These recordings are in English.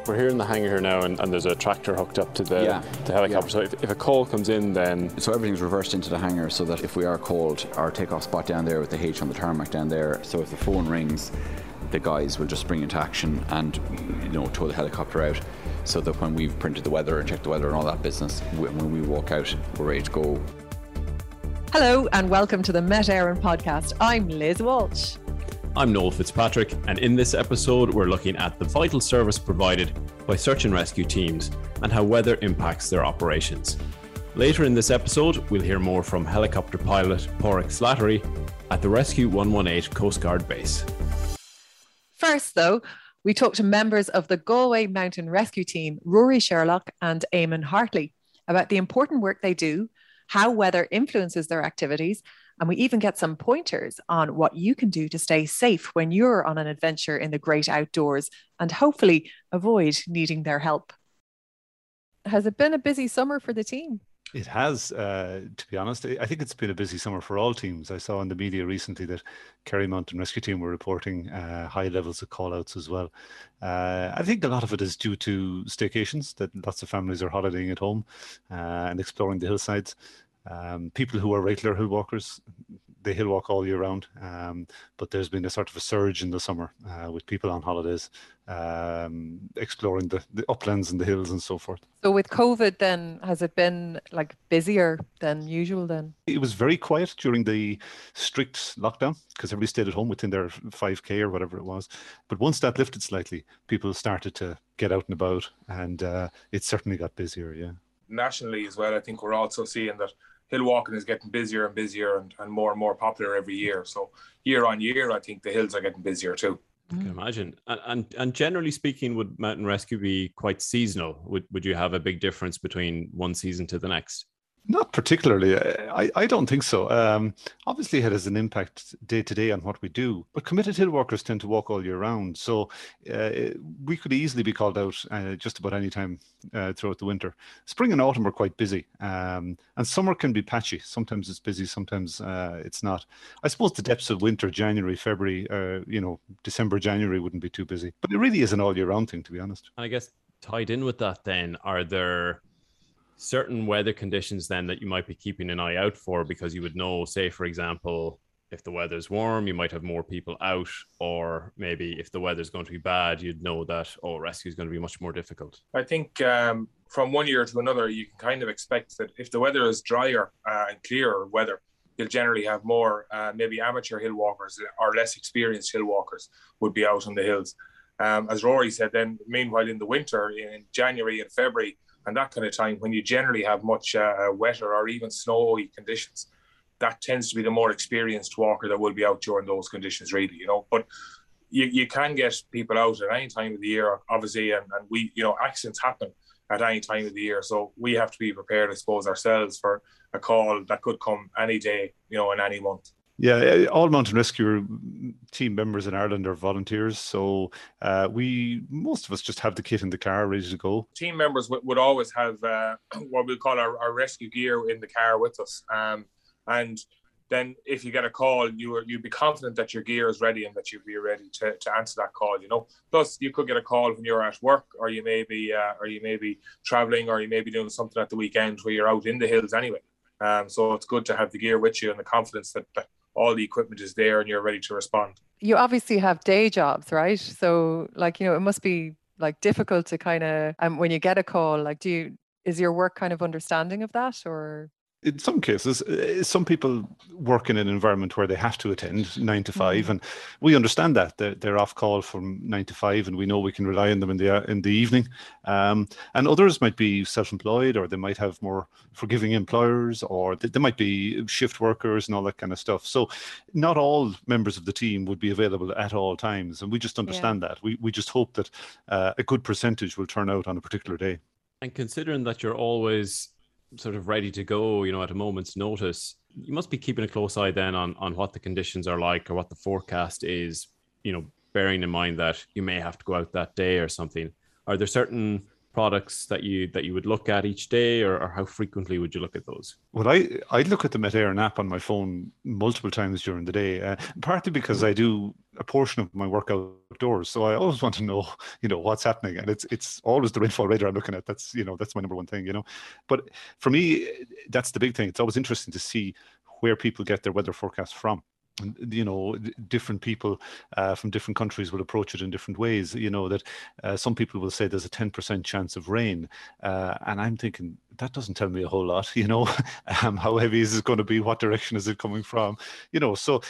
We're here in the hangar here now, and there's a tractor hooked up to the helicopter. So if a call comes in, then... So everything's reversed into the hangar so that if we are called, our takeoff spot down there with the H on the tarmac down there, so if the phone rings, the guys will just spring into action and, tow the helicopter out, so that when we've printed the weather and checked the weather and all that business, when we walk out, we're ready to go. Hello and welcome to the Met Éireann podcast. I'm Liz Walsh. I'm Noel Fitzpatrick, and in this episode we're looking at the vital service provided by search and rescue teams and how weather impacts their operations. Later in this episode we'll hear more from helicopter pilot Pádraig Slattery at the Rescue 118 Coast Guard base. First though, we talked to members of the Galway Mountain Rescue Team, Rory Sherlock and Eamon Hartley, about the important work they do, how weather influences their activities, and we even get some pointers on what you can do to stay safe when you're on an adventure in the great outdoors and hopefully avoid needing their help. Has it been a busy summer for the team? It has, to be honest. I think it's been a busy summer for all teams. I saw in the media recently that Kerry Mountain Rescue Team were reporting high levels of call-outs as well. I think a lot of it is due to staycations, that lots of families are holidaying at home and exploring the hillsides. People who are regular hill walkers, they hill walk all year round, but there's been a sort of a surge in the summer with people on holidays, exploring the uplands and the hills and so forth. So with COVID then, has it been like busier than usual then? It was very quiet during the strict lockdown because everybody stayed at home within their 5K or whatever it was. But once that lifted slightly, people started to get out and about, and it certainly got busier, yeah. Nationally as well, I think we're also seeing that hill walking is getting busier and busier and more popular every year. So year on year, I think the hills are getting busier too. I can imagine. And generally speaking, would mountain rescue be quite seasonal? Would you have a big difference between one season to the next? Not particularly. I don't think so. Obviously, it has an impact day to day on what we do, but committed hill walkers tend to walk all year round. So we could easily be called out just about any time throughout the winter. Spring and autumn are quite busy, and summer can be patchy. Sometimes it's busy, sometimes it's not. I suppose the depths of winter, January, February, December, January wouldn't be too busy. But it really is an all year round thing, to be honest. And I guess tied in with that then, are there certain weather conditions then that you might be keeping an eye out for, because you would know, say, for example, if the weather's warm, you might have more people out, or maybe if the weather's going to be bad, you'd know that, rescue is going to be much more difficult? I think from one year to another, you can kind of expect that if the weather is drier and clearer weather, you'll generally have more maybe amateur hill walkers or less experienced hill walkers would be out on the hills. As Rory said, then meanwhile in the winter, in January and February, and that kind of time, when you generally have much wetter or even snowy conditions, that tends to be the more experienced walker that will be out during those conditions, really, But you can get people out at any time of the year, obviously, and we, accidents happen at any time of the year. So we have to be prepared, I suppose, ourselves for a call that could come any day, in any month. Yeah, all mountain rescue team members in Ireland are volunteers, so most of us just have the kit in the car ready to go. Team members would always have what we call our rescue gear in the car with us, and then if you get a call, you'd be confident that your gear is ready and that you'd be ready to answer that call. Plus you could get a call when you're at work, or you may be traveling, or you may be doing something at the weekend where you're out in the hills anyway. So it's good to have the gear with you and the confidence that all the equipment is there and you're ready to respond. You obviously have day jobs, right? So it must be difficult to kind of, when you get a call, is your work kind of understanding of that, or? In some cases, some people work in an environment where they have to attend 9 to 5, and we understand that they're off call from 9 to 5, and we know we can rely on them in the evening. And others might be self-employed, or they might have more forgiving employers, or they might be shift workers and all that kind of stuff. So not all members of the team would be available at all times, and we just understand that. We just hope that a good percentage will turn out on a particular day. And considering that you're always sort of ready to go, at a moment's notice, you must be keeping a close eye then on what the conditions are like, or what the forecast is, bearing in mind that you may have to go out that day or something. Are there certain products that you would look at each day, or how frequently would you look at those? Well, I look at the Met Éireann app on my phone multiple times during the day, partly because I do a portion of my workout outdoors, so I always want to know, what's happening, and it's always the rainfall radar I'm looking at. That's that's my number one thing, But for me, that's the big thing. It's always interesting to see where people get their weather forecast from. Different people from different countries will approach it in different ways. That some people will say there's a 10% chance of rain, and I'm thinking that doesn't tell me a whole lot. How heavy is it going to be? What direction is it coming from? So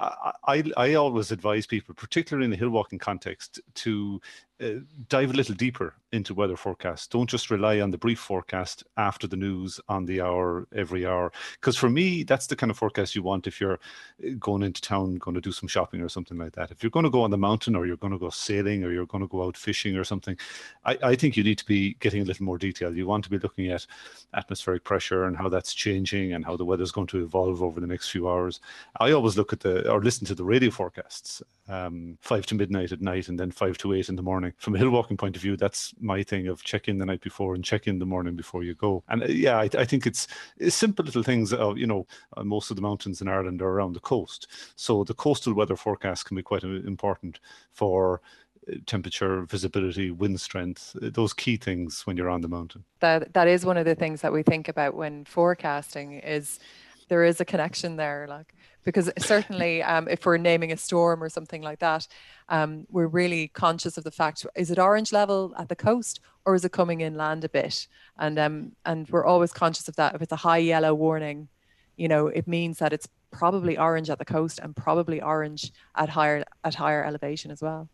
I always advise people, particularly in the hill walking context, to dive a little deeper into weather forecasts. Don't just rely on the brief forecast after the news on the hour, every hour. Because for me, that's the kind of forecast you want if you're going into town, going to do some shopping or something like that. If you're going to go on the mountain, or you're going to go sailing, or you're going to go out fishing or something, I think you need to be getting a little more detail. You want to be looking at atmospheric pressure and how that's changing and how the weather's going to evolve over the next few hours. I always look at or listen to the radio forecasts, 5 to midnight at night and then 5 to 8 in the morning. From a hill walking point of view, that's my thing of check in the night before and check in the morning before you go. And I think it's simple little things. Most of the mountains in Ireland are around the coast, so the coastal weather forecast can be quite important for temperature, visibility, wind strength, those key things when you're on the mountain. That is one of the things that we think about when forecasting. Is there is a connection there, because certainly if we're naming a storm or something like that, we're really conscious of the fact, is it orange level at the coast or is it coming inland a bit? And we're always conscious of that. If it's a high yellow warning, it means that it's probably orange at the coast and probably orange at higher elevation as well.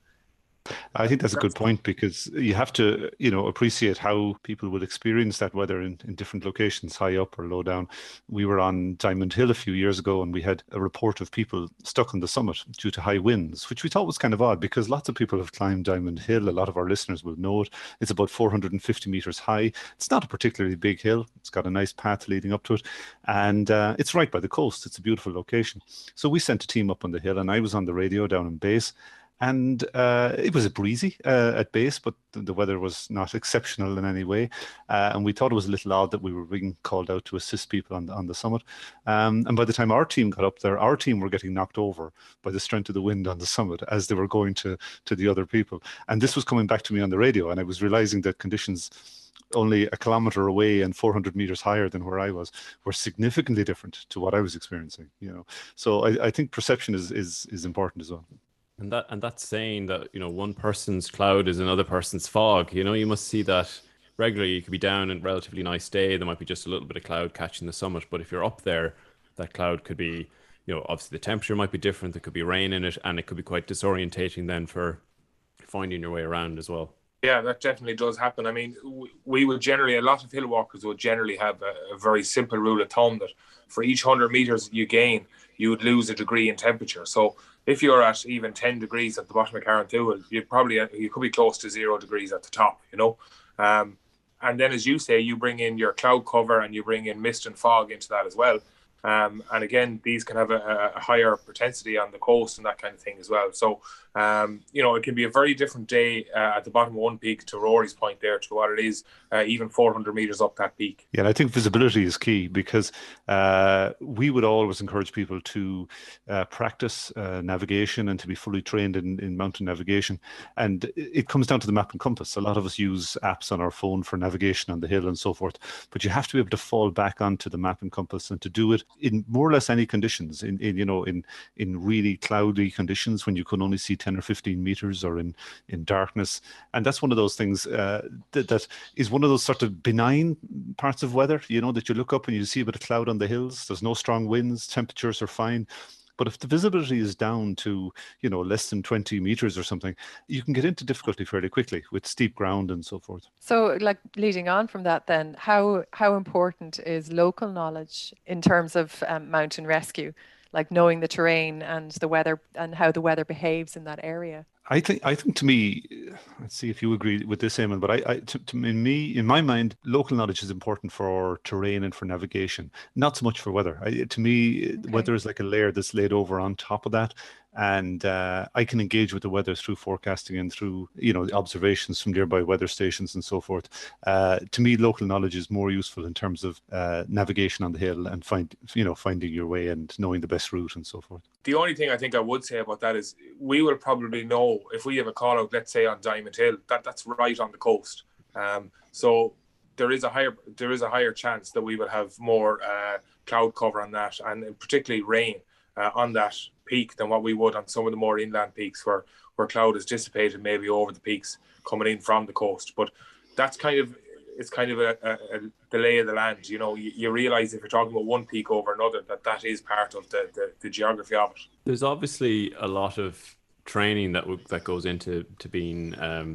I think that's a good point, because you have to, appreciate how people will experience that weather in different locations, high up or low down. We were on Diamond Hill a few years ago, and we had a report of people stuck on the summit due to high winds, which we thought was kind of odd, because lots of people have climbed Diamond Hill. A lot of our listeners will know it. It's about 450 meters high. It's not a particularly big hill. It's got a nice path leading up to it, and it's right by the coast. It's a beautiful location. So we sent a team up on the hill, and I was on the radio down in base. And it was a breezy at base, but the weather was not exceptional in any way. And we thought it was a little odd that we were being called out to assist people on the summit. And by the time our team got up there, our team were getting knocked over by the strength of the wind on the summit as they were going to the other people. And this was coming back to me on the radio, and I was realizing that conditions only a kilometer away and 400 meters higher than where I was were significantly different to what I was experiencing. So I think perception is important as well. And that's saying that, one person's cloud is another person's fog. You must see that regularly. You could be down in a relatively nice day. There might be just a little bit of cloud catching the summit. But if you're up there, that cloud could be, obviously the temperature might be different. There could be rain in it, and it could be quite disorientating then for finding your way around as well. Yeah, that definitely does happen. I mean, we would generally, a lot of hill walkers would generally have a very simple rule of thumb that for each 100 meters you gain, you would lose a degree in temperature. So if you're at even 10 degrees at the bottom of Carrauntoohil, you could be close to 0 degrees at the top, and then, as you say, you bring in your cloud cover and you bring in mist and fog into that as well. And again, these can have a higher propensity on the coast and that kind of thing as well. So, it can be a very different day at the bottom of one peak, to Rory's point there, to what it is even 400 meters up that peak. Yeah, and I think visibility is key, because we would always encourage people to practice navigation and to be fully trained in mountain navigation. And it comes down to the map and compass. A lot of us use apps on our phone for navigation on the hill and so forth, but you have to be able to fall back onto the map and compass and to do it in more or less any conditions, in really cloudy conditions when you can only see 10 or 15 meters, or in darkness. And that's one of those things that is one of those sort of benign parts of weather, that you look up and you see a bit of cloud on the hills. There's no strong winds, temperatures are fine. But if the visibility is down to, less than 20 meters or something, you can get into difficulty fairly quickly with steep ground and so forth. So, leading on from that then, how important is local knowledge in terms of mountain rescue, like knowing the terrain and the weather and how the weather behaves in that area? I think to me, let's see if you agree with this, Eamon, but in my mind, local knowledge is important for terrain and for navigation, not so much for weather. To me, weather is like a layer that's laid over on top of that. And I can engage with the weather through forecasting and through, observations from nearby weather stations and so forth. To me, local knowledge is more useful in terms of navigation on the hill and finding your way and knowing the best route and so forth. The only thing I think I would say about that is we will probably know know if we have a call out, let's say on Diamond Hill, that's right on the coast. So there is a higher chance that we will have more cloud cover on that, and particularly rain on that peak than what we would on some of the more inland peaks where cloud is dissipated maybe over the peaks coming in from the coast. But that's kind of the lay of the land. You know, you realize if you're talking about one peak over another, that is part of the geography of it. There's obviously a lot of training that goes into being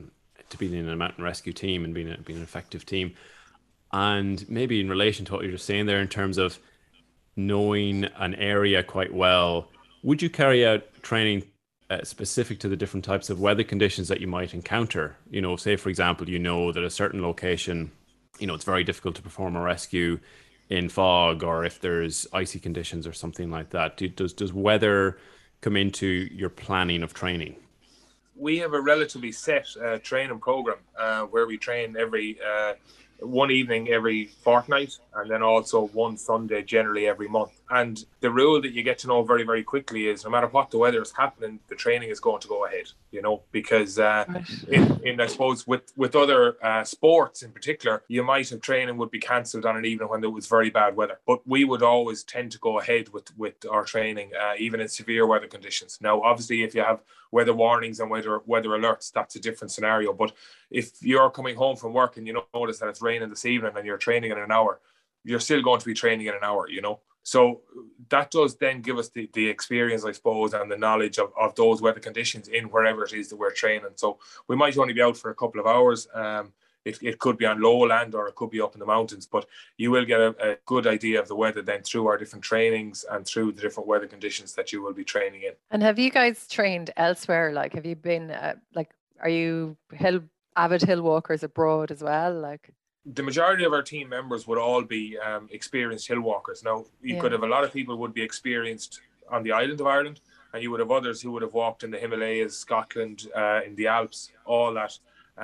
in a mountain rescue team and being an effective team. And maybe in relation to what you're just saying there, in terms of knowing an area quite well, would you carry out training specific to the different types of weather conditions that you might encounter? You know, say for example, you know that a certain location, you know, it's very difficult to perform a rescue in fog, or if there's icy conditions or something like that. Does weather come into your planning of training? We have a relatively set training program where we train every one evening every fortnight, and then also one Sunday generally every month. And the rule that you get to know very, very quickly is no matter what the weather is happening, the training is going to go ahead, you know, because in I suppose with other sports in particular, you might have training would be cancelled on an evening when there was very bad weather. But we would always tend to go ahead with our training, even in severe weather conditions. Now, obviously, if you have weather warnings and weather alerts, that's a different scenario. But if you're coming home from work and you notice that it's raining this evening and you're training in an hour, you're still going to be training in an hour, you know. So that does then give us the experience, I suppose, and the knowledge of those weather conditions in wherever it is that we're training. So we might only be out for a couple of hours. It could be on lowland or it could be up in the mountains, but you will get a good idea of the weather then through our different trainings and through the different weather conditions that you will be training in. And have you guys trained elsewhere? Like, have you been, are you avid hill walkers abroad as well? Like, the majority of our team members would all be experienced hill walkers. Now, you could have a lot of people would be experienced on the island of Ireland, and you would have others who would have walked in the Himalayas, Scotland, in the Alps, all that.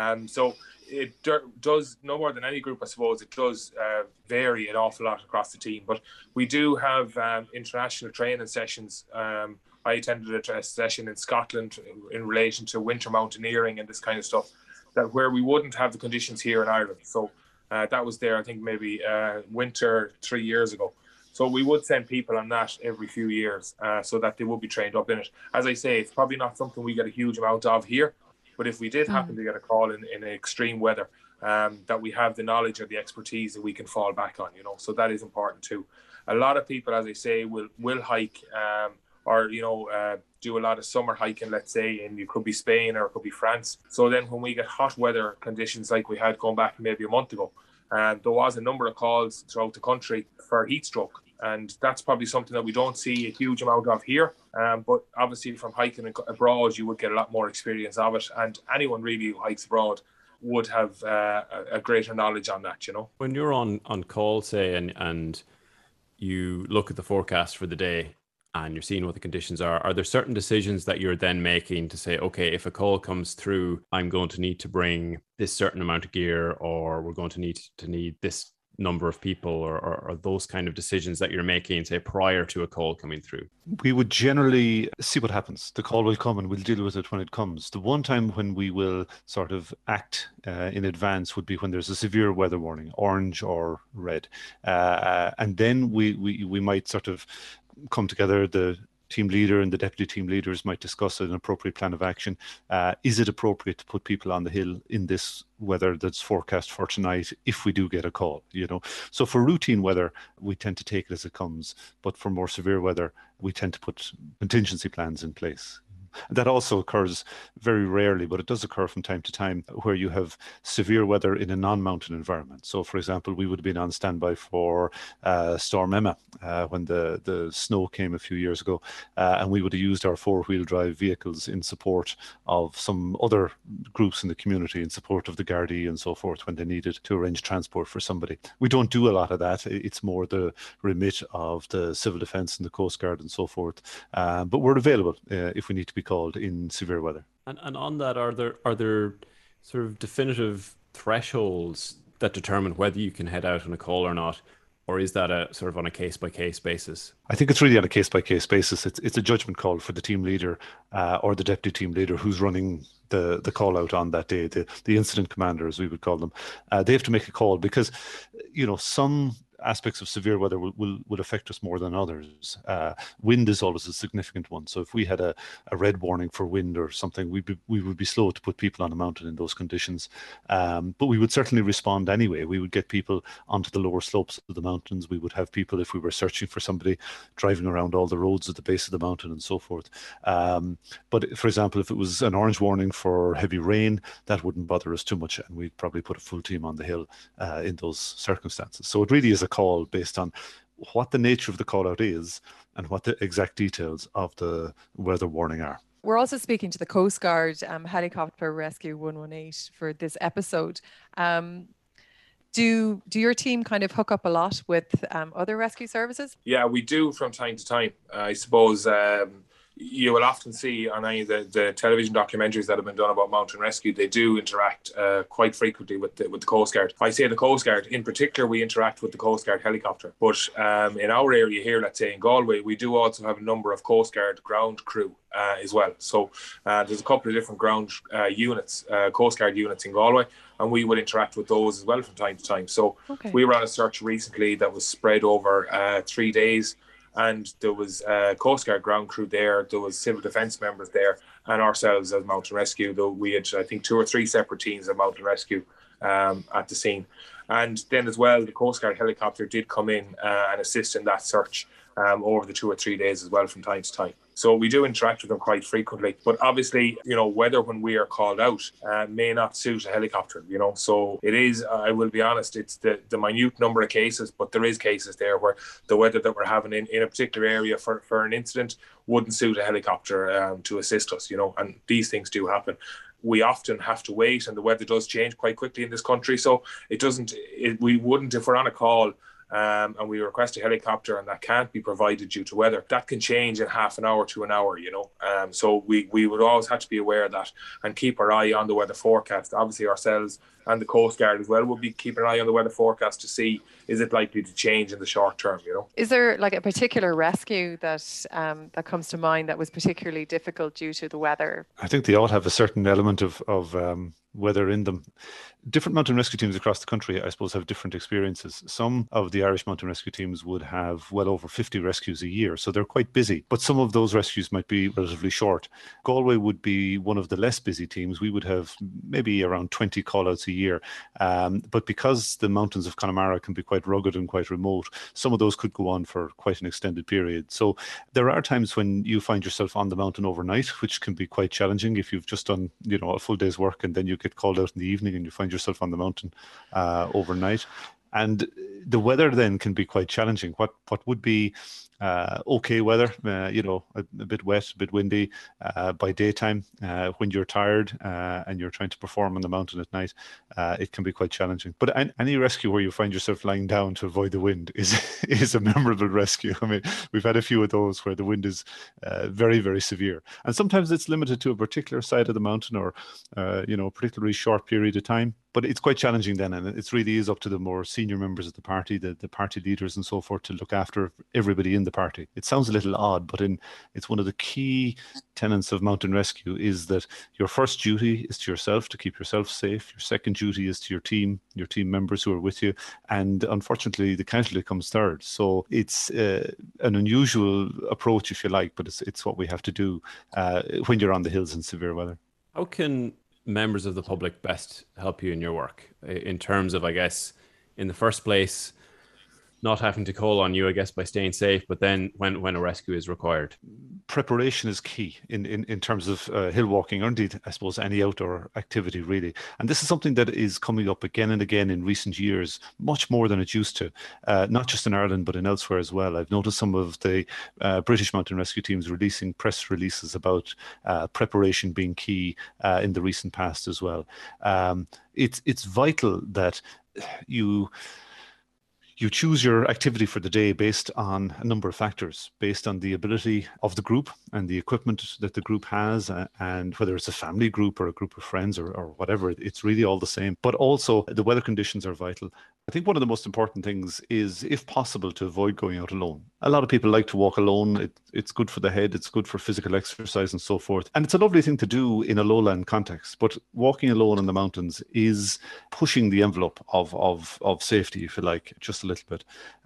So it does, no more than any group, I suppose, it does vary an awful lot across the team. But we do have international training sessions. I attended a session in Scotland in relation to winter mountaineering and this kind of stuff, that where we wouldn't have the conditions here in Ireland. So that was there, I think, maybe winter 3 years ago. So we would send people on that every few years so that they would be trained up in it. As I say, it's probably not something we get a huge amount of here, but if we did happen to get a call in extreme weather, that we have the knowledge or the expertise that we can fall back on, you know, so that is important too. A lot of people, as I say, will hike or, you know, do a lot of summer hiking, let's say, and it could be Spain or it could be France. So then when we get hot weather conditions like we had going back maybe a month ago, there was a number of calls throughout the country for heat stroke. And that's probably something that we don't see a huge amount of here. But obviously from hiking abroad, you would get a lot more experience of it. And anyone really who hikes abroad would have a greater knowledge on that, you know. When you're on call, say, and you look at the forecast for the day, and you're seeing what the conditions are there certain decisions that you're then making to say, okay, if a call comes through, I'm going to need to bring this certain amount of gear, or we're going to need this number of people, or those kind of decisions that you're making, say, prior to a call coming through? We would generally see what happens. The call will come and we'll deal with it when it comes. The one time when we will sort of act in advance would be when there's a severe weather warning, orange or red. And then we might sort of come together, the team leader and the deputy team leaders might discuss an appropriate plan of action. Is it appropriate to put people on the hill in this weather that's forecast for tonight if we do get a call, you know? So for routine weather, we tend to take it as it comes, but for more severe weather, we tend to put contingency plans in place. That also occurs very rarely, but it does occur from time to time where you have severe weather in a non-mountain environment. So, for example, we would have been on standby for Storm Emma when the snow came a few years ago, and we would have used our four-wheel drive vehicles in support of some other groups in the community, in support of the Gardaí and so forth, when they needed to arrange transport for somebody. We don't do a lot of that. It's more the remit of the Civil Defence and the Coast Guard and so forth. But we're available if we need to be called in severe weather. And on that, are there sort of definitive thresholds that determine whether you can head out on a call or not? or is that a sort of on a case by case basis? I think it's really on a case by case basis. It's a judgment call for the team leader or the deputy team leader who's running the call out on that day, the incident commander, as we would call them. They have to make a call because, some aspects of severe weather will affect us more than others. Wind is always a significant one. So if we had a red warning for wind or something, we would be slow to put people on a mountain in those conditions. But we would certainly respond anyway. We would get people onto the lower slopes of the mountains. We would have people, if we were searching for somebody, driving around all the roads at the base of the mountain and so forth. But for example, if it was an orange warning for heavy rain, that wouldn't bother us too much, and we'd probably put a full team on the hill in those circumstances. So it really is a call based on what the nature of the call out is and what the exact details of the weather warning are. We're also speaking to the Coast Guard Helicopter Rescue 118 for this episode. Do your team kind of hook up a lot with other rescue services? Yeah, we do from time to time. I suppose you will often see on any of the television documentaries that have been done about mountain rescue, they do interact quite frequently with the Coast Guard. I say the Coast Guard, in particular, we interact with the Coast Guard helicopter. But in our area here, let's say in Galway, we do also have a number of Coast Guard ground crew as well. So there's a couple of different ground units, Coast Guard units in Galway, and we would interact with those as well from time to time. So we were on a search recently that was spread over 3 days. And there was Coast Guard ground crew there, there was civil defence members there, and ourselves as Mountain Rescue, though we had, I think, 2 or 3 separate teams of Mountain Rescue at the scene. And then as well, the Coast Guard helicopter did come in and assist in that search over the 2 or 3 days as well from time to time. So we do interact with them quite frequently. But obviously, weather when we are called out may not suit a helicopter, So it is, I will be honest, it's the minute number of cases, but there is cases there where the weather that we're having in a particular area for an incident wouldn't suit a helicopter to assist us, and these things do happen. We often have to wait, and the weather does change quite quickly in this country. So we wouldn't, if we're on a call, and we request a helicopter and that can't be provided due to weather, that can change in half an hour to an hour, so we would always have to be aware of that and keep our eye on the weather forecast. Obviously ourselves and the Coast Guard as well will be keeping an eye on the weather forecast to see, is it likely to change in the short term, Is there like a particular rescue that comes to mind that was particularly difficult due to the weather? I think they all have a certain element of weather in them. Different mountain rescue teams across the country, I suppose, have different experiences. Some of the Irish mountain rescue teams would have well over 50 rescues a year, so they're quite busy. But some of those rescues might be relatively short. Galway would be one of the less busy teams. We would have maybe around 20 call-outs a year. But because the mountains of Connemara can be quite rugged and quite remote, some of those could go on for quite an extended period. So there are times when you find yourself on the mountain overnight, which can be quite challenging if you've just done, a full day's work and then you get called out in the evening and you find yourself on the mountain overnight. And the weather then can be quite challenging. What would be okay weather, a bit wet, a bit windy by daytime. When you're tired and you're trying to perform on the mountain at night, it can be quite challenging. But any rescue where you find yourself lying down to avoid the wind is a memorable rescue. I mean, we've had a few of those where the wind is very, very severe. And sometimes it's limited to a particular side of the mountain or, a particularly short period of time. But it's quite challenging then, and it really is up to the more senior members of the party, the party leaders and so forth, to look after everybody in the party. It sounds a little odd, but it's one of the key tenets of mountain rescue is that your first duty is to yourself, to keep yourself safe. Your second duty is to your team members who are with you. And unfortunately, the casualty comes third. So it's an unusual approach, if you like, but it's what we have to do when you're on the hills in severe weather. How can members of the public best help you in your work in terms of, I guess, in the first place, not having to call on you, I guess, by staying safe, but then when a rescue is required? Preparation is key in terms of hill walking, or indeed, I suppose, any outdoor activity, really. And this is something that is coming up again and again in recent years, much more than it used to, not just in Ireland, but in elsewhere as well. I've noticed some of the British mountain rescue teams releasing press releases about preparation being key in the recent past as well. It's vital that you you choose your activity for the day based on a number of factors, based on the ability of the group and the equipment that the group has, and whether it's a family group or a group of friends or whatever, it's really all the same. But also the weather conditions are vital. I think one of the most important things is, if possible, to avoid going out alone. A lot of people like to walk alone. It's good for the head, it's good for physical exercise and so forth. And it's a lovely thing to do in a lowland context, but walking alone in the mountains is pushing the envelope of safety, if you like, just a little bit.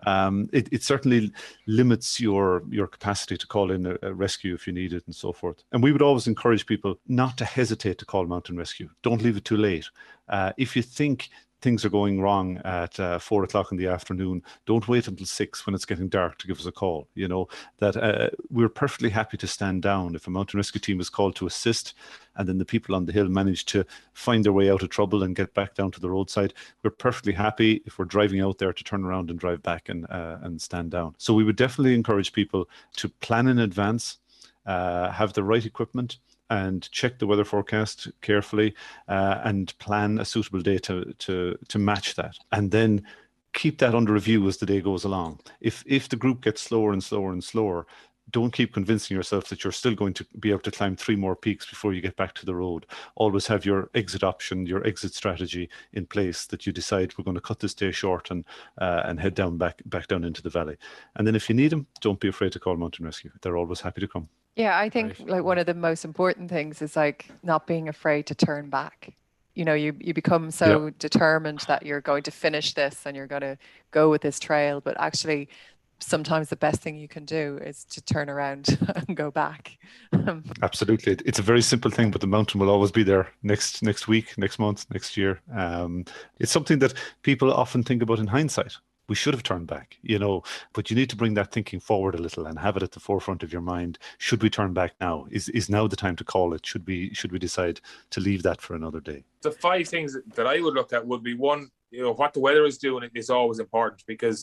It certainly limits your capacity to call in a rescue if you need it and so forth. And we would always encourage people not to hesitate to call mountain rescue. Don't leave it too late. If you think things are going wrong at 4 o'clock in the afternoon, don't wait until 6 when it's getting dark to give us a call. You know, that we're perfectly happy to stand down if a mountain rescue team is called to assist, and then the people on the hill manage to find their way out of trouble and get back down to the roadside. We're perfectly happy if we're driving out there to turn around and drive back and stand down. So we would definitely encourage people to plan in advance, have the right equipment, and check the weather forecast carefully, and plan a suitable day to match that. And then keep that under review as the day goes along. If the group gets slower and slower and slower, don't keep convincing yourself that you're still going to be able to climb 3 more peaks before you get back to the road. Always have your exit option, your exit strategy in place, that you decide, we're going to cut this day short and head down back down into the valley. And then if you need them, don't be afraid to call mountain rescue. They're always happy to come. Yeah, I think like one of the most important things is like not being afraid to turn back. You know, you become so determined that you're going to finish this and you're going to go with this trail, but actually sometimes the best thing you can do is to turn around and go back. Absolutely. It's a very simple thing, but the mountain will always be there next week, next month, next year. It's something that people often think about in hindsight. We should have turned back, you know, but you need to bring that thinking forward a little and have it at the forefront of your mind. Should we turn back now? Is now the time to call it? Should we decide to leave that for another day? The 5 things that I would look at would be, one, you know, what the weather is doing is always important, because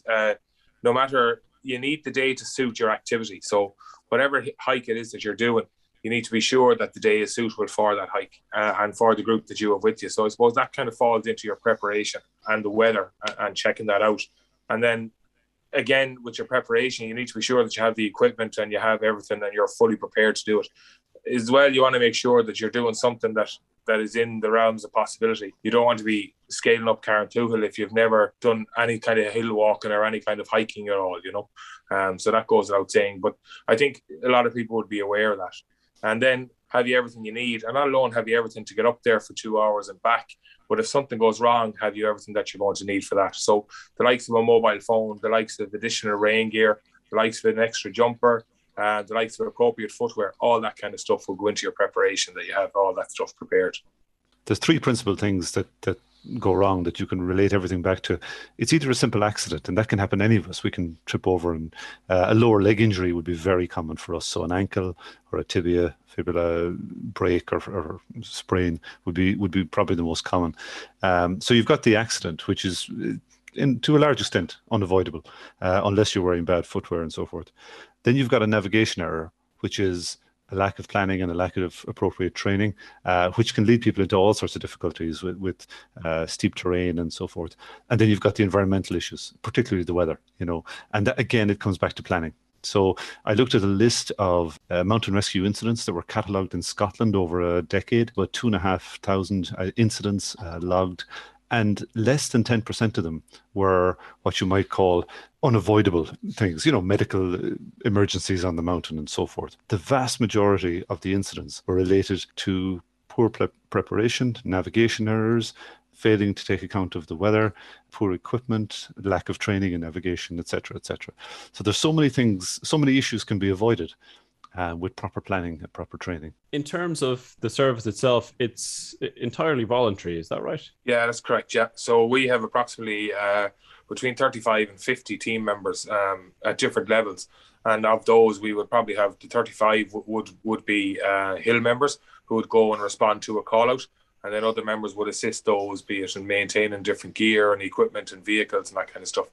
no matter, you need the day to suit your activity. So whatever hike it is that you're doing, you need to be sure that the day is suitable for that hike and for the group that you have with you. So I suppose that kind of falls into your preparation and the weather and checking that out. And then again, with your preparation, you need to be sure that you have the equipment and you have everything and you're fully prepared to do it. As well, you want to make sure that you're doing something that is in the realms of possibility. You don't want to be scaling up Carrauntoohil if you've never done any kind of hill walking or any kind of hiking at all, you know. So that goes without saying. But I think a lot of people would be aware of that. And then have you everything you need? And not alone have you everything to get up there for 2 hours and back, but if something goes wrong, have you everything that you're going to need for that? So the likes of a mobile phone, the likes of additional rain gear, the likes of an extra jumper, the likes of appropriate footwear, all that kind of stuff will go into your preparation, that you have all that stuff prepared. There's 3 principal things that go wrong that you can relate everything back to. It's either a simple accident, and that can happen to any of us. We can trip over, and a lower leg injury would be very common for us. So an ankle or a tibia, fibula break or sprain would be probably the most common. So you've got the accident, which is to a large extent unavoidable, unless you're wearing bad footwear and so forth. Then you've got a navigation error, which is a lack of planning and a lack of appropriate training, which can lead people into all sorts of difficulties with steep terrain and so forth. And then you've got the environmental issues, particularly the weather, you know. And that, again, it comes back to planning. So I looked at a list of mountain rescue incidents that were catalogued in Scotland over a decade, about 2,500 incidents logged, and less than 10% of them were what you might call unavoidable things, you know, medical emergencies on the mountain and so forth. The vast majority of the incidents were related to poor preparation, navigation errors, failing to take account of the weather, poor equipment, lack of training in navigation, etc., etc. So there's so many things, so many issues can be avoided with proper planning and proper training. In terms of the service itself, it's entirely voluntary, is that right? Yeah, that's correct, yeah. So we have approximately between 35 and 50 team members at different levels. And of those, we would probably have the 35 would be hill members who would go and respond to a call out. And then other members would assist those, be it in maintaining different gear and equipment and vehicles and that kind of stuff.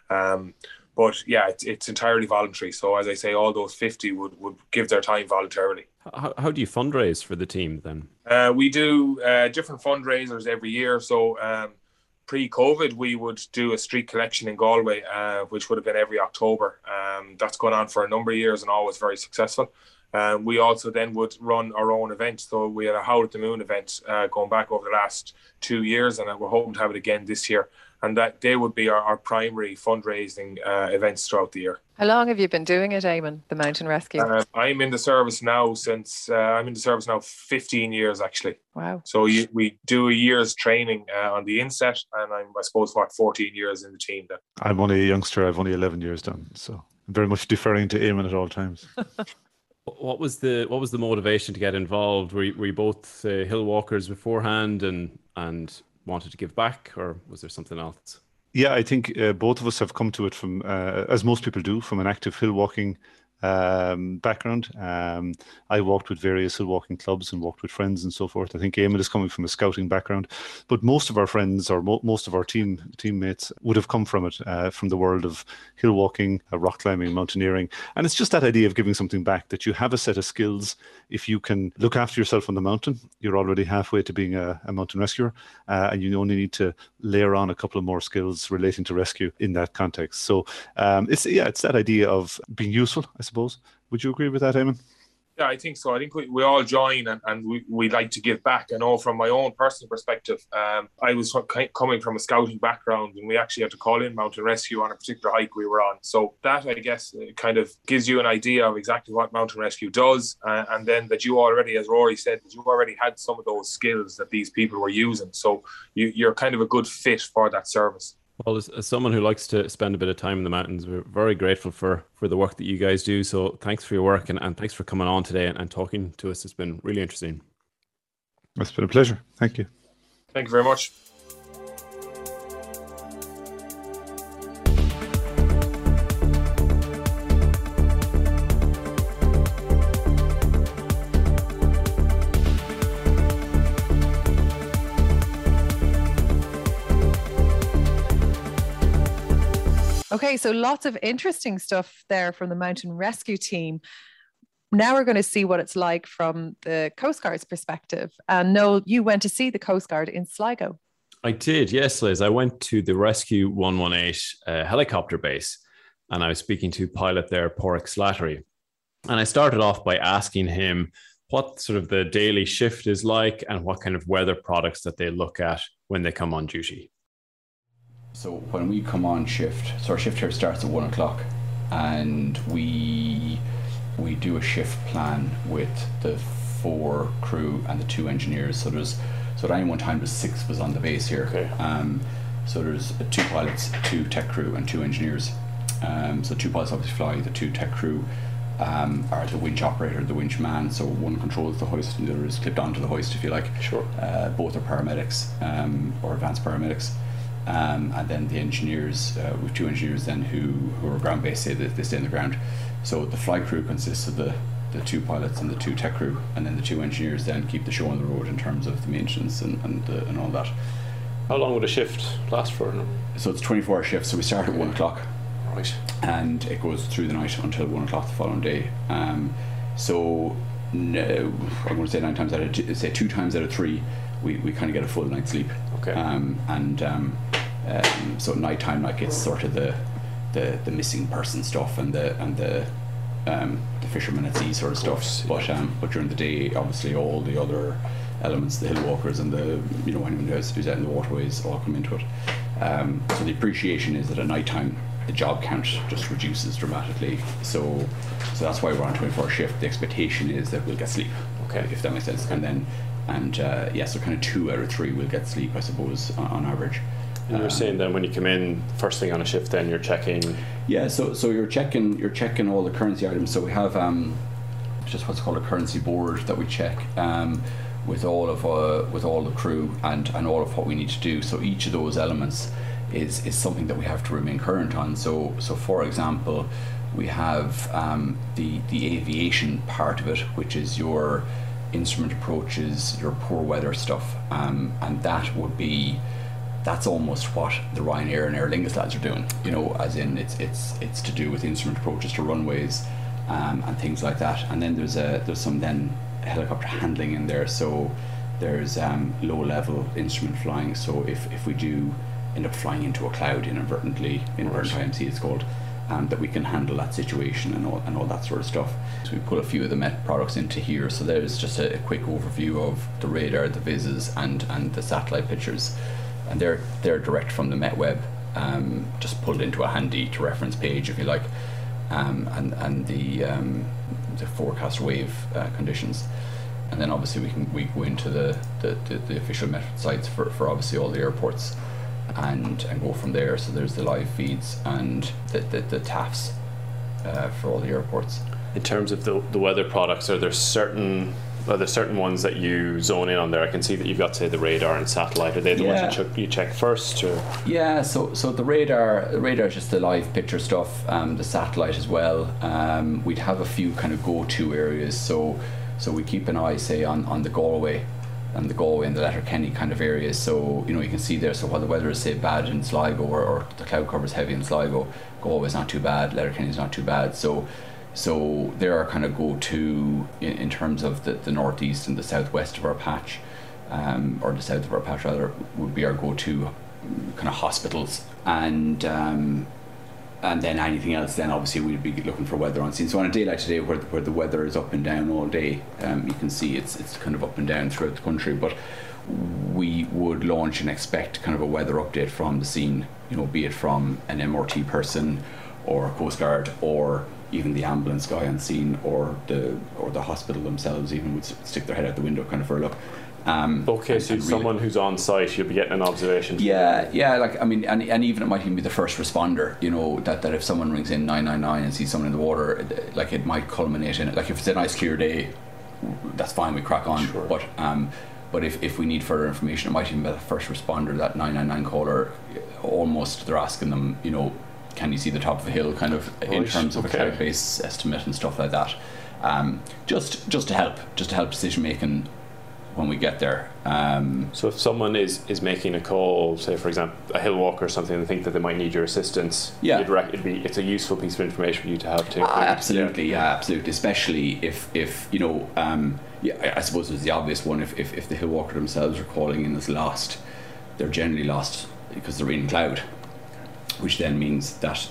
But yeah, it's entirely voluntary. So as I say, all those 50 would give their time voluntarily. How do you fundraise for the team then? We do different fundraisers every year. So pre-COVID, we would do a street collection in Galway, which would have been every October. That's gone on for a number of years and always very successful. We also then would run our own event. So we had a Howl at the Moon event going back over the last 2 years, and we're hoping to have it again this year. And that they would be our primary fundraising events throughout the year. How long have you been doing it, Eamon, the mountain rescue? I'm in the service now 15 years actually. Wow. So we do a year's training on the inset, and I suppose 14 years in the team then. I'm only a youngster. I've only 11 years done, so I'm very much deferring to Eamon at all times. What was the motivation to get involved? Were you both hill walkers beforehand and wanted to give back, or was there something else? Yeah, I think both of us have come to it from, as most people do, from an active hill walking background. I walked with various hill walking clubs and walked with friends and so forth. I think Eamon is coming from a scouting background, but most of our friends or most of our teammates would have come from it, from the world of hill walking, rock climbing, mountaineering. And it's just that idea of giving something back, that you have a set of skills. If you can look after yourself on the mountain, you're already halfway to being a mountain rescuer, and you only need to layer on a couple of more skills relating to rescue in that context. So it's that idea of being useful, I suppose. Would you agree with that, Eamon? Yeah, I think so. I think we all join and we like to give back. I know from my own personal perspective, I was coming from a scouting background, and we actually had to call in mountain rescue on a particular hike we were on. So that, I guess, kind of gives you an idea of exactly what mountain rescue does. And then that you already, as Rory said, that you already had some of those skills that these people were using. So you're kind of a good fit for that service. Well, as someone who likes to spend a bit of time in the mountains, we're very grateful for the work that you guys do. So thanks for your work and thanks for coming on today and talking to us. It's been really interesting. It's been a pleasure. Thank you. Thank you very much. Okay, so lots of interesting stuff there from the mountain rescue team. Now we're going to see what it's like from the Coast Guard's perspective. And Noel, you went to see the Coast Guard in Sligo. I did, yes, Liz. I went to the Rescue 118 helicopter base, and I was speaking to pilot there, Porrick Slattery. And I started off by asking him what sort of the daily shift is like and what kind of weather products that they look at when they come on duty. So when we come on shift, so our shift here starts at 1 o'clock, and we do a shift plan with the 4 crew and the 2 engineers. So at any one time there's 6 of us on the base here. Okay. So there's 2 pilots, 2 tech crew, and 2 engineers. So 2 pilots obviously fly, the 2 tech crew are the winch operator, the winch man. So one controls the hoist and the other is clipped onto the hoist, if you like. Sure. Both are paramedics or advanced paramedics. And then the engineers, with 2 engineers then who are ground based, say that they stay on the ground. So the flight crew consists of the 2 pilots and the 2 tech crew, and then the 2 engineers then keep the show on the road in terms of the maintenance and all that. How long would a shift last for? So it's a 24-hour shift, so we start at 1 o'clock. Right. And it goes through the night until 1 o'clock the following day. So no, I'm going to say 9 times out of, say 2 times out of 3, we kind of get a full night's sleep. Okay. So at night time, like, it's sort of the missing person stuff and the fishermen at sea sort of stuff. Yeah. But during the day, obviously all the other elements, the hill walkers and the anyone who's out in the waterways all come into it. So the appreciation is that at night time the job count just reduces dramatically. So that's why we're on a 24-hour shift. The expectation is that we'll get sleep. Okay. If that makes sense. So kind of 2 out of 3 will get sleep, I suppose, on average. And you're saying then when you come in first thing on a shift, then you're checking. Yeah, so you're checking all the currency items. So we have just what's called a currency board that we check with all the crew and all of what we need to do. So each of those elements is something that we have to remain current on. So for example, we have the aviation part of it, which is your instrument approaches, your poor weather stuff, and that's almost what the Ryanair and Aer Lingus lads are doing, as in it's to do with instrument approaches to runways and things like that. And then there's some then helicopter handling in there. So there's low level instrument flying. So if we do end up flying into a cloud inadvertently, inadvertent IMC it's called, that we can handle that situation and all that sort of stuff. So we put a few of the Met products into here. So there's just a quick overview of the radar, the vises, and the satellite pictures, and they're direct from the Met web, just pulled into a handy to reference page if you like, and the forecast wave conditions. And then obviously we go into the official Met sites for obviously all the airports, and go from there. So there's the live feeds and the TAFs for all the airports. In terms of the weather products, are there certain ones that you zone in on there? I can see that you've got, say, the radar and satellite. Are they the ones you check first? Or? Yeah, so the radar is just the live picture stuff, the satellite as well. We'd have a few kind of go-to areas, so we keep an eye, say, on the Galway and the Letterkenny kind of areas. So, you can see there, so while the weather is, say, bad in Sligo, or the cloud cover is heavy in Sligo, Galway's not too bad, Letterkenny's not too bad. So there are kind of go-to in terms of the northeast and the southwest of our patch, or the south of our patch rather, would be our go-to kind of hospitals, and then anything else, then obviously we'd be looking for weather on scene. So on a day like today, where the weather is up and down all day, you can see it's kind of up and down throughout the country, but we would launch and expect kind of a weather update from the scene, be it from an MRT person or a Coast Guard, or even the ambulance guy on scene, or the hospital themselves even would stick their head out the window kind of for a look. Okay, so someone who's on site, you'll be getting an observation. Yeah, like, I mean, and even it might even be the first responder, that if someone rings in 999 and sees someone in the water, like, it might culminate in it. Like, if it's a nice clear day, that's fine, we crack on. Sure. But if we need further information, it might even be the first responder, that 999 caller, almost they're asking them, can you see the top of a hill, kind of, in terms of a cloud-based estimate and stuff like that. Just to help decision making when we get there. So if someone is making a call, say for example a hill walker or something, and think that they might need your assistance, it's a useful piece of information for you to have to include. Absolutely, absolutely. Especially if I suppose it's the obvious one. If the hill walker themselves are calling in as lost, they're generally lost because they're in cloud, which then means that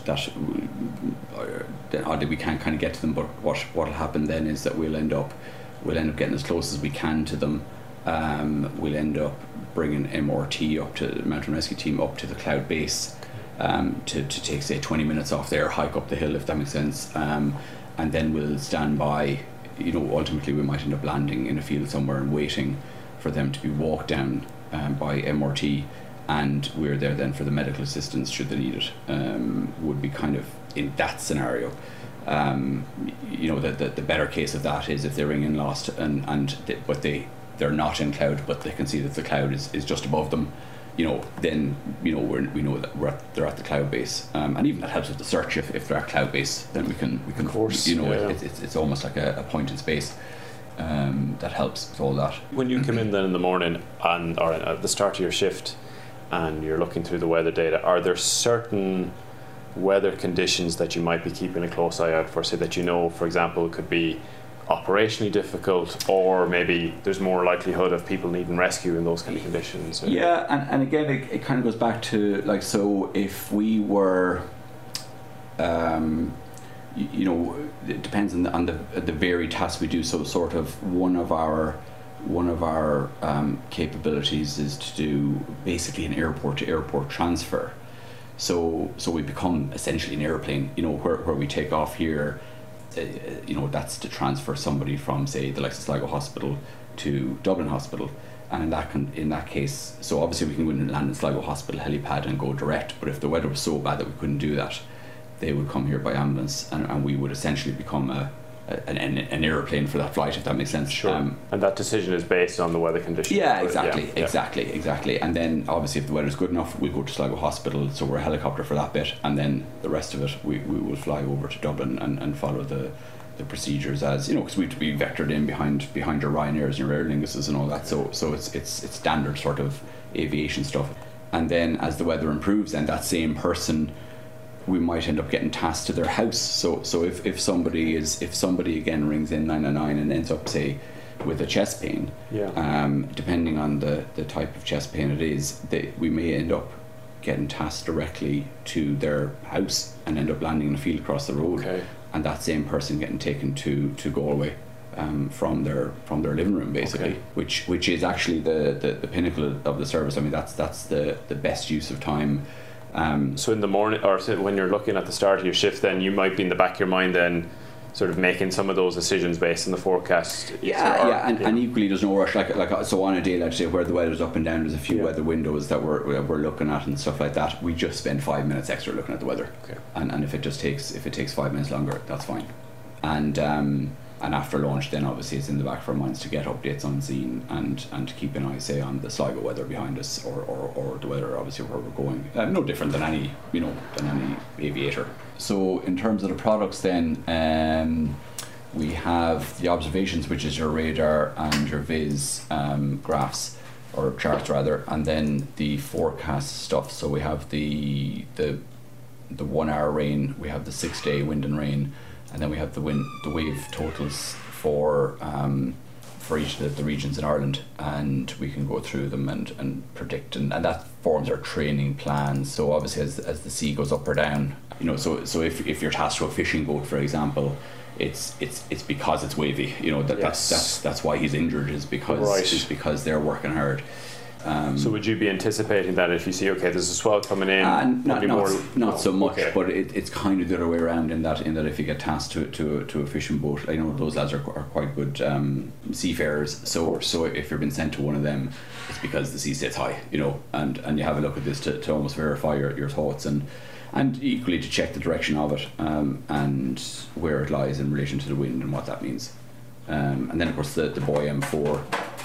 we can't kind of get to them. But what'll happen then is that we'll end up getting as close as we can to them. We'll end up bringing MRT up to the Mountain Rescue Team up to the cloud base, to take, say, 20 minutes off there, hike up the hill, if that makes sense, and then we'll stand by. Ultimately we might end up landing in a field somewhere and waiting for them to be walked down by MRT, and we're there then for the medical assistance should they need it. Would be kind of in that scenario. The better case of that is if they ring in lost but they're not in cloud, but they can see that the cloud is just above them. Then we know that they're at the cloud base, and even that helps with the search. If they're at cloud base, then we can of course, it's almost like a point in space. That helps with all that. When you come in then in the morning or at the start of your shift, and you're looking through the weather data, are there certain weather conditions that you might be keeping a close eye out for, say that for example, could be operationally difficult, or maybe there's more likelihood of people needing rescue in those kind of conditions? Yeah, and again, it kind of goes back to, like, so if we were, it depends on the varied tasks we do. So sort of one of our capabilities is to do basically an airport to airport transfer. So we become essentially an airplane, where we take off here, that's to transfer somebody from, say, the likes of Sligo Hospital to Dublin Hospital. And in that case, so obviously we can go in and land in Sligo Hospital helipad and go direct, but if the weather was so bad that we couldn't do that, they would come here by ambulance, and we would essentially become an airplane for that flight, if that makes sense. Sure. And that decision is based on the weather conditions. Yeah, exactly. And then obviously if the weather's good enough, we'll go to Sligo Hospital, so we're a helicopter for that bit, and then the rest of it we will fly over to Dublin and follow the procedures as, because we have to be vectored in behind your Ryanairs and your Aer Linguses and all that, so it's standard sort of aviation stuff. And then as the weather improves, then that same person, we might end up getting tasked to their house. So if somebody again rings in 999 and ends up, say, with a chest pain, depending on the type of chest pain it is, we may end up getting tasked directly to their house and end up landing in a field across the road. Okay. And that same person getting taken to Galway from their living room, basically, Okay. which is actually the pinnacle of the service. I mean, that's the best use of time. So in the morning, or when you're looking at the start of your shift, then you might be in the back of your mind then sort of making some of those decisions based on the forecast. And equally there's no rush, like so on a day, let's say, where the weather's up and down, there's a few weather windows that we're looking at and stuff like that. We just spend 5 minutes extra looking at the weather. Okay. And if it takes 5 minutes longer, that's fine. And after lunch, then obviously it's in the back of our minds to get updates on scene and to keep an eye, say, on the Sligo weather behind us, or the weather obviously where we're going. No different than any aviator. So in terms of the products, then we have the observations, which is your radar and your viz graphs, or charts rather, and then the forecast stuff. So we have the 1 hour rain, we have the 6 day wind and rain, and then we have the wave totals for each of the regions in Ireland, and we can go through them and predict, and that forms our training plans. So obviously as the sea goes up or down, so if you're tasked to a fishing boat, for example, it's because it's wavy, that's why he's injured, is because they're working hard. So would you be anticipating that if you see, okay, there's a swell coming in? Not so much, okay. But it's kind of the other way around in that if you get tasked to a fishing boat, I know those lads are quite good seafarers. So if you've been sent to one of them, it's because the sea sits high, and you have a look at this to almost verify your thoughts and equally to check the direction of it and where it lies in relation to the wind and what that means. And then of course the Boy M4.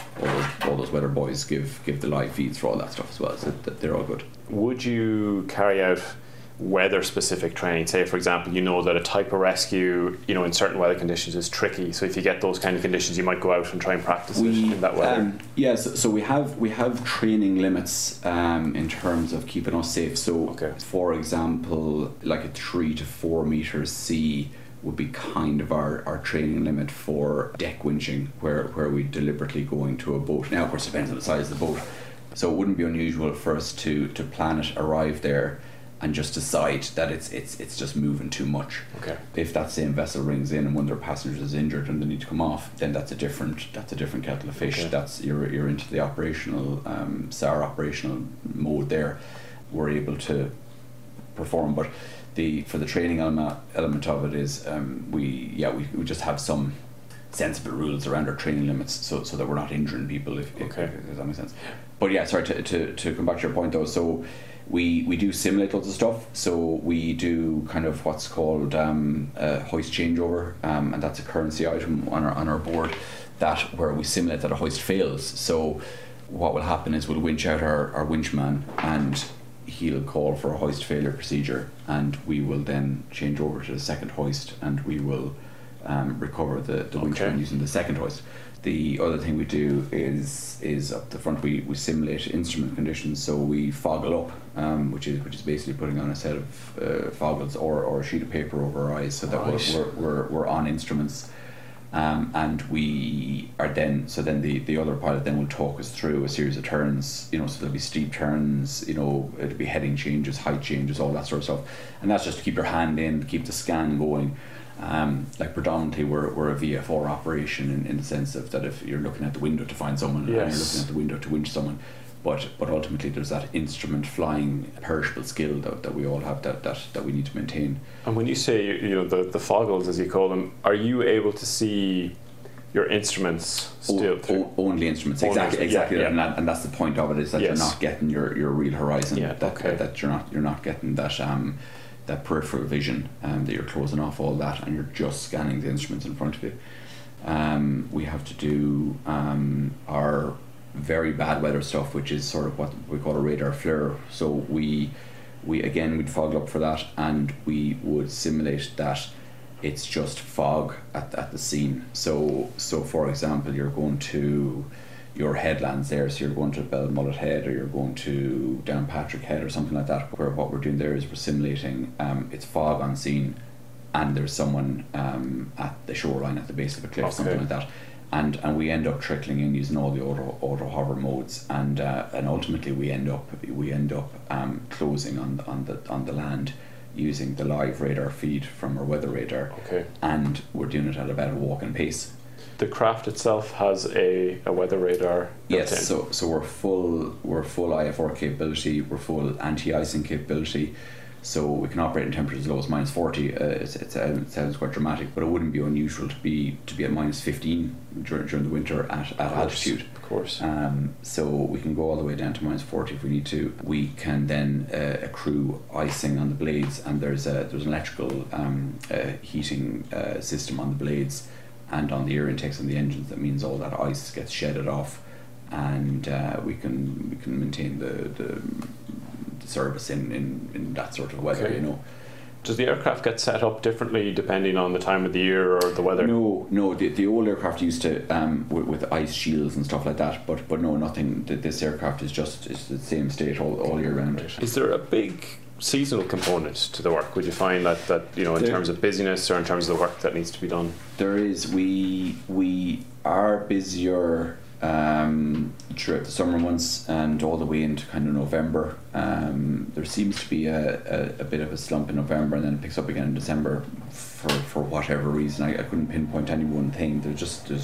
All those weather boys give the live feeds for all that stuff as well, so they're all good. Would you carry out weather specific training? Say, for example, that a type of rescue, in certain weather conditions is tricky. So if you get those kind of conditions, you might go out and try and practice it in that weather. So we have training limits in terms of keeping us safe. So, for example, like a 3 to 4 meters sea would be kind of our training limit for deck winching, where we deliberately go into a boat. Now, of course, it depends on the size of the boat. So it wouldn't be unusual for us to plan it, arrive there, and just decide that it's just moving too much. Okay. If that same vessel rings in and one of their passengers is injured and they need to come off, then that's a different kettle of fish. Okay. That's you're into the operational SAR operational mode there. We're able to perform, but for the training element of it is we just have some sensible rules around our training limits so that we're not injuring people if that makes sense. But yeah, sorry, to come back to your point though, so we do simulate lots of stuff. So we do kind of what's called a hoist changeover, and that's a currency item on our board where we simulate that a hoist fails. So what will happen is we'll winch out our winchman, and he'll call for a hoist failure procedure, and we will then change over to the second hoist, and we will recover the winchman using the second hoist. The other thing we do is up the front we simulate instrument conditions. So we foggle up, which is basically putting on a set of foggles or a sheet of paper over our eyes, so that we're on instruments. And we are then the other pilot then will talk us through a series of turns, so there'll be steep turns, it'll be heading changes, height changes, all that sort of stuff, and that's just to keep your hand in, keep the scan going. Like predominantly we're a VFR operation in the sense of that if you're looking at the window to find someone, and you're looking at the window to winch someone, but ultimately there's that instrument flying perishable skill that we all have that we need to maintain. And when you say the foggles, as you call them, are you able to see your instruments still? Only instruments, exactly. Yeah. And that's the point of it, is that you're not getting your real horizon. That you're not getting that peripheral vision, that you're closing off all that and you're just scanning the instruments in front of you. We have to do our very bad weather stuff, which is sort of what we call a radar flare. So we'd fog up for that, and we would simulate that it's just fog at the scene. So for example, you're going to your headlands there, so you're going to Belmullet Head, or you're going to Downpatrick Head or something like that, where what we're doing there is we're simulating it's fog on scene and there's someone at the shoreline at the base of a cliff, something like that, and we end up trickling in using all the auto hover modes, and ultimately we end up closing on the land using the live radar feed from our weather radar. Okay. And we're doing it at about a walking pace. The craft itself has a weather radar. Yes, so we're full IFR capability, we're full anti-icing capability, so we can operate in temperatures as low as -40. It sounds quite dramatic, but it wouldn't be unusual to be at -15 during the winter at altitude. Of course. So we can go all the way down to -40 if we need to. We can then accrue icing on the blades, and there's an electrical heating system on the blades and on the air intakes on the engines. That means all that ice gets shedded off, and we can maintain the service in that sort of weather. Okay. Does the aircraft get set up differently depending on the time of the year or the weather? No. The old aircraft used to with ice shields and stuff like that, but no, nothing. This aircraft is the same state all year round. Is there a big seasonal component to the work? Would you find that in terms of busyness or in terms of the work that needs to be done? There is. We are busier throughout the summer months and all the way into kind of November. There seems to be a bit of a slump in November, and then it picks up again in December for whatever reason. I couldn't pinpoint any one thing. There's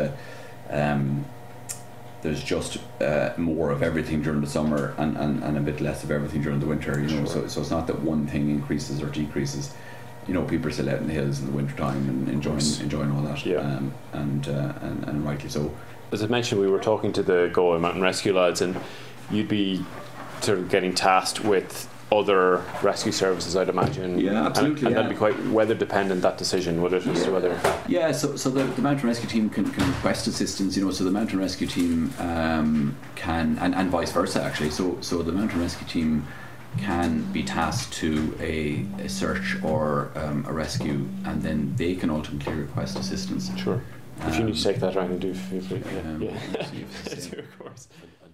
just more of everything during the summer and a bit less of everything during the winter. Sure. So it's not that one thing increases or decreases. People are still out in the hills in the winter time and enjoying all that. Yeah. And rightly so. As I mentioned, we were talking to the Galway Mountain Rescue lads, and you'd be sort of getting tasked with other rescue services, I'd imagine. Yeah, absolutely. And that'd be quite weather dependent, that decision, would it, as to whether? Yeah, so the mountain rescue team can request assistance, so the mountain rescue team can, and vice versa actually, so the mountain rescue team can be tasked to a search or a rescue, and then they can ultimately request assistance. Sure. If you need to take that around, do feel free. Yeah. Of course.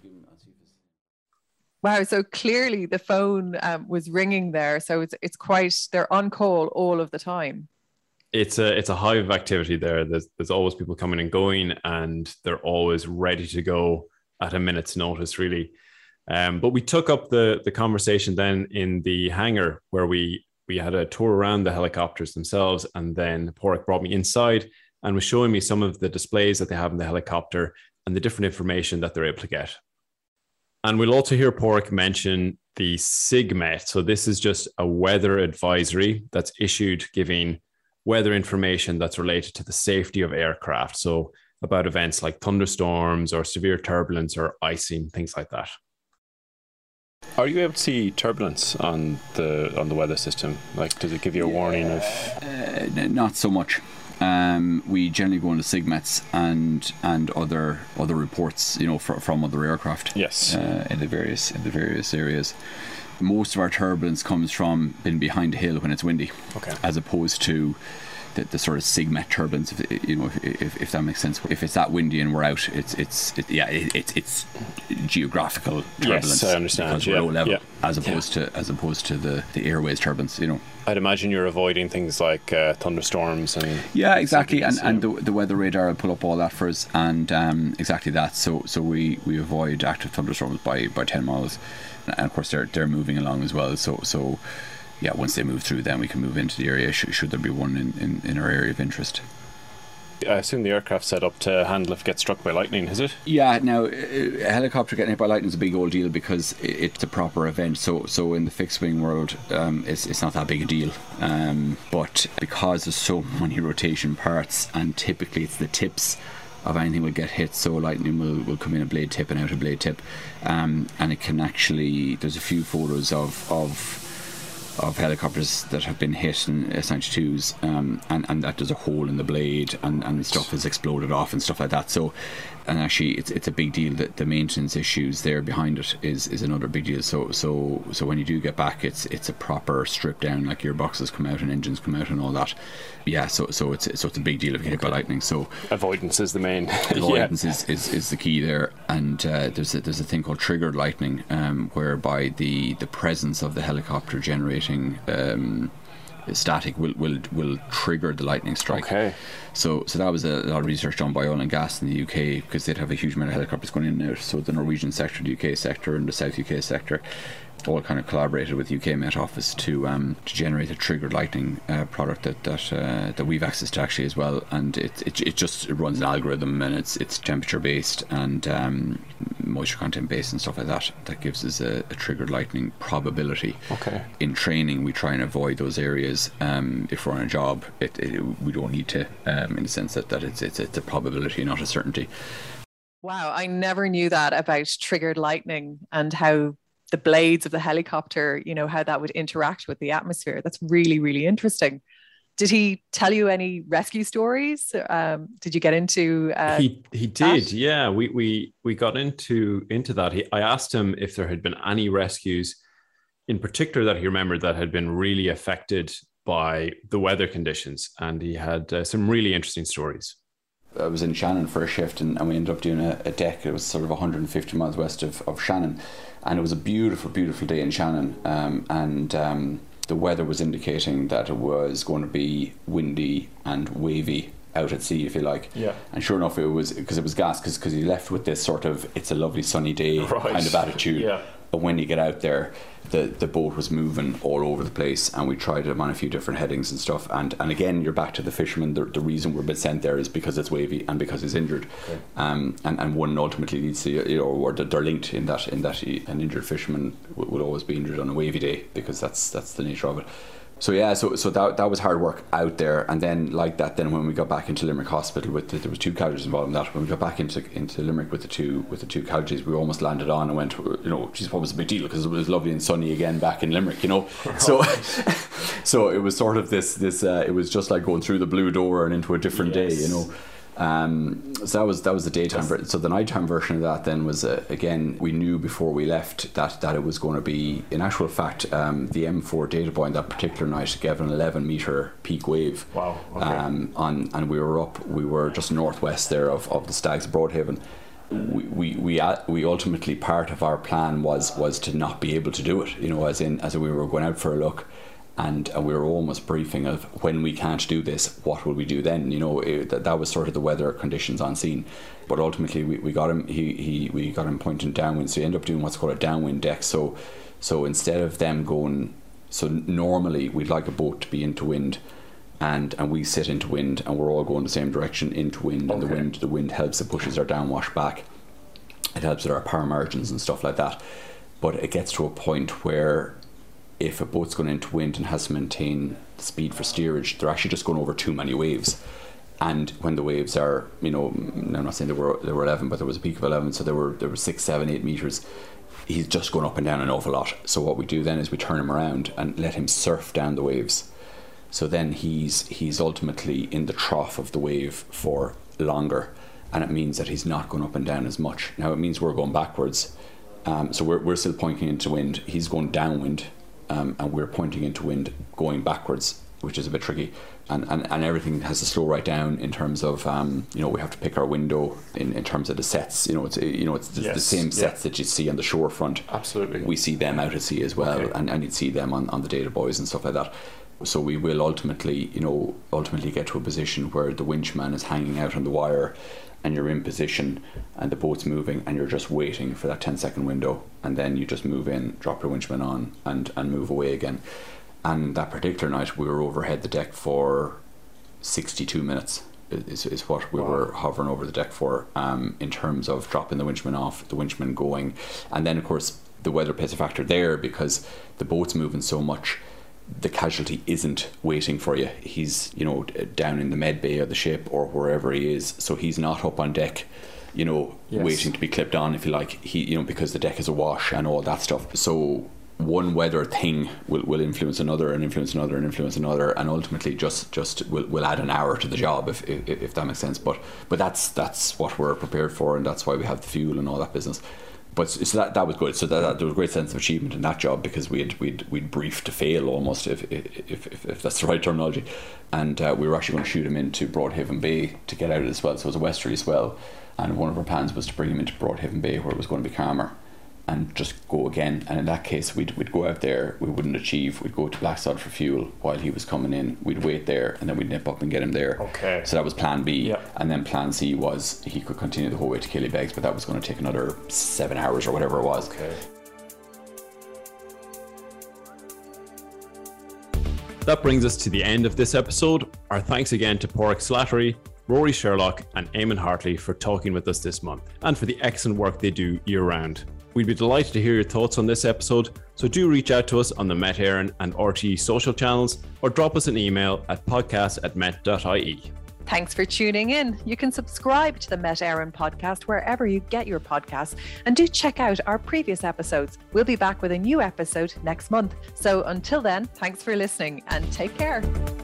Wow, so clearly the phone was ringing there, so it's quite, they're on call all of the time. It's a hive of activity there. There's always people coming and going, and they're always ready to go at a minute's notice, really. But we took up the conversation then in the hangar, where we had a tour around the helicopters themselves, and then Pádraig brought me inside and was showing me some of the displays that they have in the helicopter and the different information that they're able to get. And we'll also hear Pádraig mention the SIGMET. So this is just a weather advisory that's issued giving weather information that's related to the safety of aircraft. So about events like thunderstorms or severe turbulence or icing, things like that. Are you able to see turbulence on the weather system? Like, does it give you a warning of? Not so much. We generally go into SIGMETs and other reports, from other aircraft. Yes. In the various areas. Most of our turbulence comes from being behind a hill when it's windy. Okay. As opposed to the sort of SIGMET turbulence, if that makes sense. If it's that windy and we're out, it's geographical turbulence. Yes, I understand. Because we're low level, as opposed to the airways turbulence. I'd imagine you're avoiding things like thunderstorms and. Yeah, exactly, and the weather radar will pull up all that for us, and exactly that. So we avoid active thunderstorms by 10 miles, and of course they're moving along as well. So. Yeah, once they move through, then we can move into the area should there be one in our area of interest. I assume the aircraft's set up to handle if it gets struck by lightning, is it? Yeah, now a helicopter getting hit by lightning is a big old deal because it's a proper event. So in the fixed wing world, it's not that big a deal. But because there's so many rotation parts, and typically it's the tips of anything will get hit, so lightning will come in a blade tip and out a blade tip, and it can actually. There's a few photos of helicopters that have been hit in S-92s, and that there's a hole in the blade and stuff has exploded off and stuff like that. So, and actually it's a big deal that the maintenance issues there behind it is another big deal. So when you do get back, it's a proper strip down, like gearboxes come out and engines come out and all that. Yeah, so it's a big deal if you get hit by lightning. So avoidance is the main. Avoidance is the key there, and there's a thing called triggered lightning, whereby the presence of the helicopter generating static will trigger the lightning strike. Okay. So that was a lot of research done by oil and gas in the UK, because they'd have a huge amount of helicopters going in and out. So the Norwegian sector, the UK sector, and the South UK sector all kind of collaborated with UK Met Office to generate a triggered lightning product that we've access to actually as well. And it just runs an algorithm, and it's temperature based and moisture content based and stuff like that. That gives us a triggered lightning probability. Okay. In training, we try and avoid those areas. If we're on a job, we don't need to, in the sense that it's a probability, not a certainty. Wow, I never knew that about triggered lightning and how the blades of the helicopter, how that would interact with the atmosphere. That's really, really interesting. Did he tell you any rescue stories? Did you get into he did, that? yeah. We got into that. I asked him if there had been any rescues in particular that he remembered that had been really affected by the weather conditions, and he had some really interesting stories. I was in Shannon for a shift, and we ended up doing a deck. It was sort of 150 miles west of Shannon, and it was a beautiful, beautiful day in Shannon, and the weather was indicating that it was going to be windy and wavy out at sea, if you like. Yeah. And sure enough, it was, because it was gas, because he left with this sort of it's a lovely sunny day Right. kind of attitude. Yeah. But when you get out there, the boat was moving all over the place, and we tried them on a few different headings and stuff. And again, you're back to the fisherman. The reason we're been sent there is because it's wavy and because he's injured. Okay. And one ultimately needs to, or they're linked in that an injured fisherman will always be injured on a wavy day, because that's the nature of it. So yeah, so that was hard work out there. And then like that, then when we got back into Limerick Hospital there was 2 casualties involved in that. When we got back into Limerick with the two casualties, we almost landed on and went, geez, what was the big deal? Because it was lovely and sunny again back in Limerick, So it was sort of this it was just like going through the blue door and into a different day, So that was the daytime. So the nighttime version of that then was again, we knew before we left that it was going to be, in actual fact, the M4 data point that particular night gave an 11 metre peak wave. Wow. Okay. And we were just northwest there of the Stags of Broadhaven. We ultimately, part of our plan was to not be able to do it, as we were going out for a look. And we were almost briefing of, when we can't do this, what will we do then? That was sort of the weather conditions on scene. But ultimately, we got him. We got him pointing downwind. So he ended up doing what's called a downwind deck. So instead of them going, so normally we'd like a boat to be into wind, and we sit into wind, and we're all going the same direction into wind. Okay. And the wind helps. It pushes our downwash back. It helps with our power margins and stuff like that. But it gets to a point where, if a boat's going into wind and has to maintain the speed for steerage, they're actually just going over too many waves. And when the waves are, I'm not saying they were 11, but there was a peak of 11, so there were 6, 7, 8 meters. He's just going up and down an awful lot. So what we do then is we turn him around and let him surf down the waves. So then he's ultimately in the trough of the wave for longer, and it means that he's not going up and down as much. Now it means we're going backwards. So we're still pointing into wind. He's going downwind. And we're pointing into wind going backwards, which is a bit tricky, and everything has to slow right down in terms of we have to pick our window in terms of the sets. It's the same sets that you see on the shore front. Absolutely. We see them out at sea as well. Okay. and you'd see them on the data buoys and stuff like that. So we will ultimately get to a position where the winchman is hanging out on the wire, and you're in position, and the boat's moving, and you're just waiting for that 10-second window, and then you just move in, drop your winchman on, and move away again. And that particular night, we were overhead the deck for 62 minutes is what we were hovering over the deck for, in terms of dropping the winchman off, the winchman going. And then, of course, the weather plays a factor there, because the boat's moving so much. The casualty isn't waiting for you. He's, down in the med bay of the ship or wherever he is. So he's not up on deck, waiting to be clipped on, if you like. He, because the deck is awash and all that stuff. So one weather thing will influence another and influence another and influence another, and ultimately just will add an hour to the job, if that makes sense. But that's what we're prepared for, and that's why we have the fuel and all that business. But so that was good. So that there was a great sense of achievement in that job, because we'd briefed to fail almost, if that's the right terminology. And we were actually going to shoot him into Broadhaven Bay to get out of the swell. So it was a westerly swell, and one of our plans was to bring him into Broadhaven Bay, where it was going to be calmer. and just go again. And in that case, we'd go out there, we wouldn't achieve, we'd go to Blacksod for fuel while he was coming in, we'd wait there, and then we'd nip up and get him there. Okay. So that was plan B. Yeah. And then plan C was he could continue the whole way to Killybegs, but that was going to take another 7 hours or whatever it was. Okay. That brings us to the end of this episode. Our thanks again to Pádraig Slattery, Rory Sherlock and Eamon Hartley for talking with us this month and for the excellent work they do year-round. We'd be delighted to hear your thoughts on this episode, so do reach out to us on the Met Éireann and RTE social channels or drop us an email at podcast@met.ie. Thanks for tuning in. You can subscribe to the Met Éireann podcast wherever you get your podcasts, and do check out our previous episodes. We'll be back with a new episode next month. So until then, thanks for listening and take care.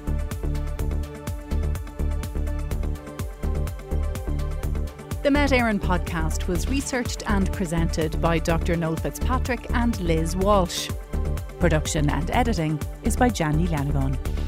The Met Éireann podcast was researched and presented by Dr. Noel Fitzpatrick and Liz Walsh. Production and editing is by Gianni Lanagon.